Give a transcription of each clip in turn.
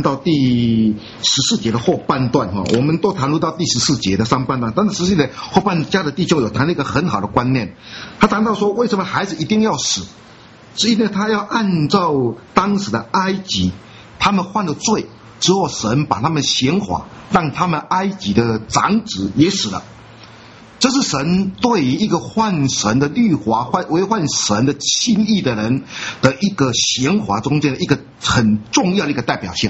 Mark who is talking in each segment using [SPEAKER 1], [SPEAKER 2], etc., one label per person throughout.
[SPEAKER 1] 到第14节的后半段哈，我们都谈论到第14节的上半段，但是14节后半家的弟兄有谈了一个很好的观念，他谈到说为什么孩子一定要死，是因为他要按照当时的埃及，他们犯了罪之后，神把他们刑罚，让他们埃及的长子也死了。这是神对于一个犯神的律法、违反神的心意的人的一个刑罚中间的一个很重要的一个代表性。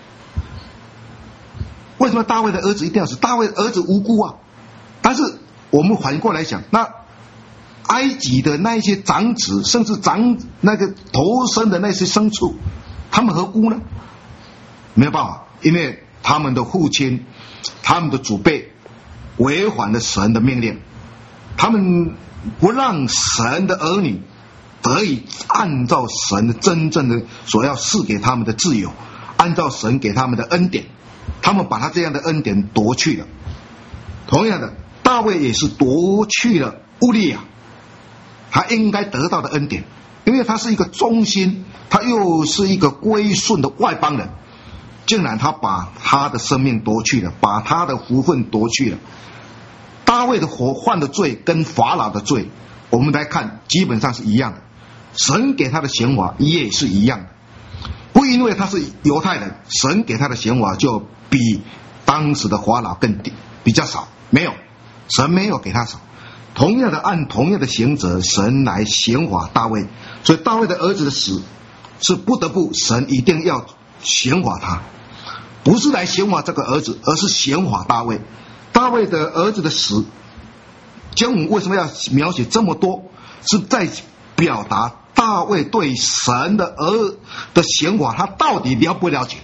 [SPEAKER 1] 为什么大卫的儿子一定要死？大卫的儿子无辜啊！但是我们反过来想，那埃及的那一些长子，甚至那个头生的那些牲畜，他们何辜呢？没有办法，因为他们的父亲、他们的祖辈违反了神的命令，他们不让神的儿女得以按照神的真正的所要赐给他们的自由，按照神给他们的恩典，他们把他这样的恩典夺去了。同样的，大卫也是夺去了乌利亚他应该得到的恩典，因为他是一个忠心，他又是一个归顺的外邦人，竟然他把他的生命夺去了，把他的福分夺去了。大卫的犯的罪跟法老的罪，我们来看基本上是一样的，神给他的刑罚也是一样的。不因为他是犹太人，神给他的刑罚就比当时的法老比较少，没有，神没有给他少，同样的按同样的刑责，神来刑罚大卫。所以大卫的儿子的死是不得不，神一定要刑罚他，不是来刑罚这个儿子，而是刑罚大卫。大卫的儿子的死，经文为什么要描写这么多？是在表达大卫对神的刑罚，他到底了不了解？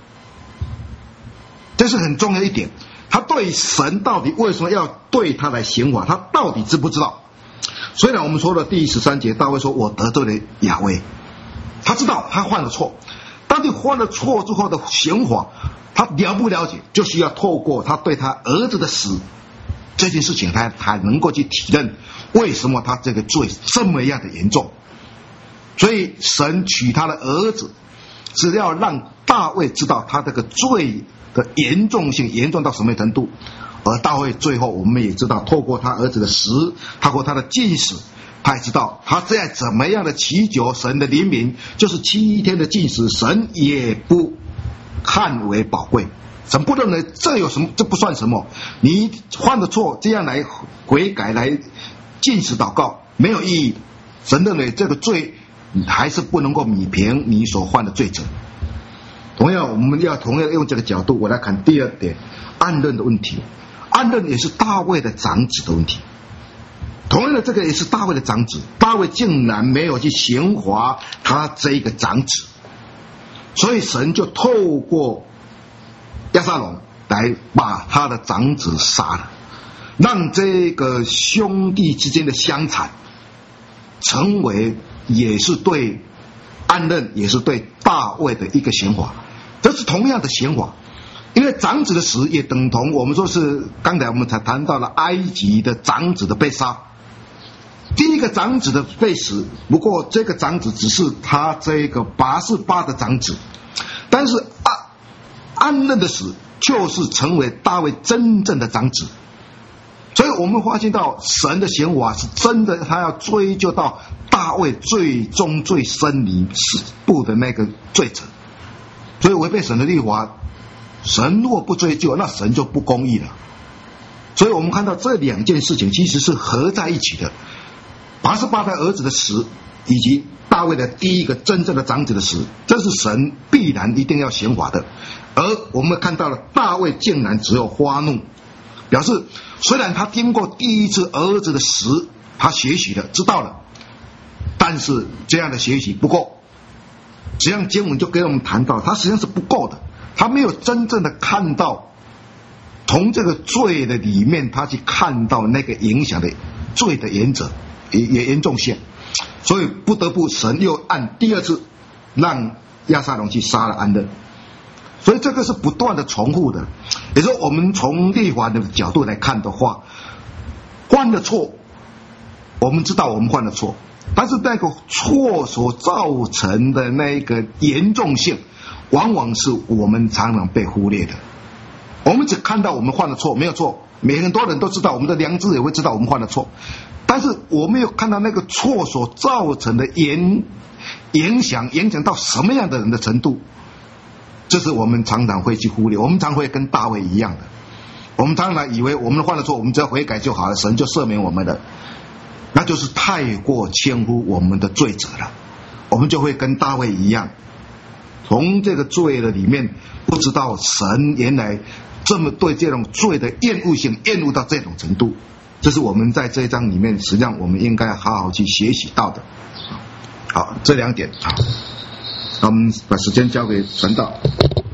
[SPEAKER 1] 这是很重要一点。他对神到底为什么要对他来刑罚，他到底知不知道？虽然我们说了第13节，大卫说我得罪了亚威，他知道他犯了错，但是犯了错之后的刑罚，他了不了解，就需要透过他对他儿子的死这件事情，他才能够去体认为什么他这个罪这么样的严重。所以神取他的儿子，只要让大卫知道他这个罪的严重性，严重到什么程度。而大卫最后我们也知道，透过他儿子的死，透过他的禁食，他也知道他这样怎么样的祈求神的怜悯，就是7天的禁食，神也不看为宝贵，神不认为这有什么，这不算什么，你犯的错这样来悔改来禁食祷告没有意义，神认为这个罪还是不能够弭平你所犯的罪责。同样我们要同样用这个角度，我来看第二点，暗论的问题。暗论也是大卫的长子的问题，同样的这个也是大卫的长子，大卫竟然没有去刑罚他这一个长子，所以神就透过押沙龙来把他的长子杀了，让这个兄弟之间的相残成为也是对暗论也是对大卫的一个刑罚。这是同样的刑罚，因为长子的死也等同我们说是刚才我们才谈到了埃及的长子的被杀，第一个长子的被死，不过这个长子只是他这个拔示巴的长子，但是暗论的死就是成为大卫真正的长子。所以我们发现到神的刑罚是真的，他要追究到大卫最终最深里部的那个罪责。所以违背神的律法，神若不追究，那神就不公义了。所以我们看到这两件事情其实是合在一起的，拔示巴的儿子的死以及大卫的第一个真正的长子的死，这是神必然一定要刑罚的。而我们看到了大卫竟然只有发怒，表示虽然他听过第一次儿子的死，他学习了知道了，但是这样的学习不够。这样经文就给我们谈到，他实际上是不够的，他没有真正的看到从这个罪的里面，他去看到那个影响的罪的严重性，所以不得不神又按第二次让押沙龙去杀了暗论。所以这个是不断的重复的。也就是说我们从律法的角度来看的话，犯了错我们知道我们犯了错，但是那个错所造成的那个严重性， 往往是我们常常被忽略的。我们只看到我们犯了错，没有错，很多人都知道，我们的良知也会知道我们犯了错，但是我没有看到那个错所造成的影响到什么样的人的程度，这是我们常常会去忽略。我们常会跟大卫一样的，我们常常以为我们犯了错，我们只要悔改就好了，神就赦免我们了，那就是太过轻忽我们的罪责了。我们就会跟大卫一样，从这个罪的里面不知道神原来这么对这种罪的厌恶性厌恶到这种程度，这是我们在这一章里面实际上我们应该好好去学习到的。好，这2点，好，那我们把时间交给传道。